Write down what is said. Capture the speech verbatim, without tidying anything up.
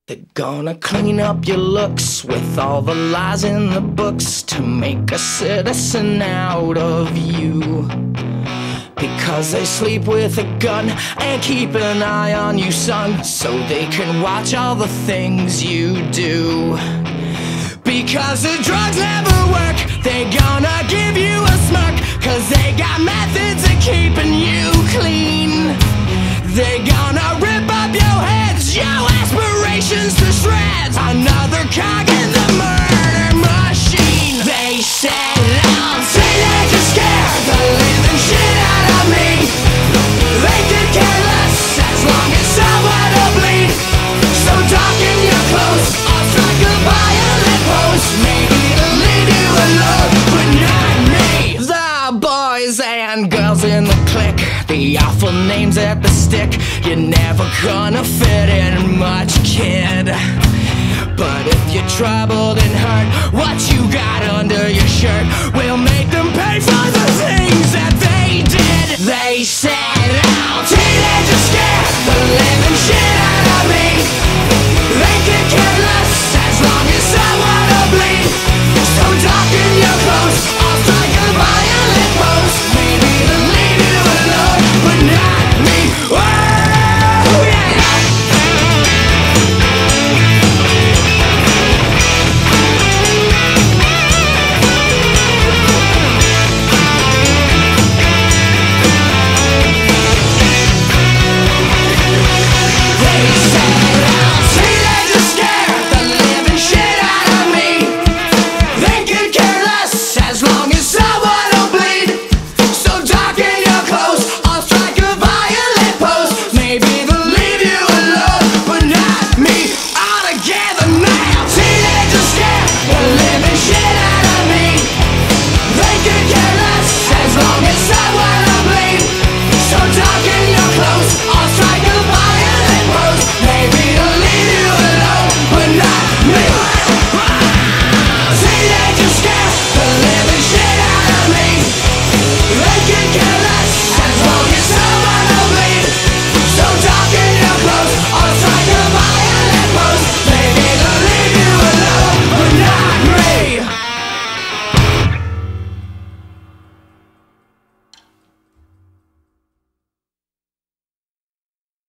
They're gonna clean up your looks with all the lies in the books to make a citizen out of you. Because they sleep with a gun and keep an eye on you, son, so they can watch all the things you do. Because the drugs never work, they gonna give you a smirk, cause they got methods of keeping you clean. They gonna rip up your heads, your aspirations to shreds, another cog in the murder machine. They said I'll teenage to scare the living shit out of me. They could care less as long as someone will bleed. So darken your clothes, I'll strike a violent pose. Maybe it'll leave you alone, but not me. The boys and girls in the clique, the awful names at the stick. You're never gonna fit in much, kid. But if you're troubled and hurt, what you got under your shirt will make them pay for the things that they did. They said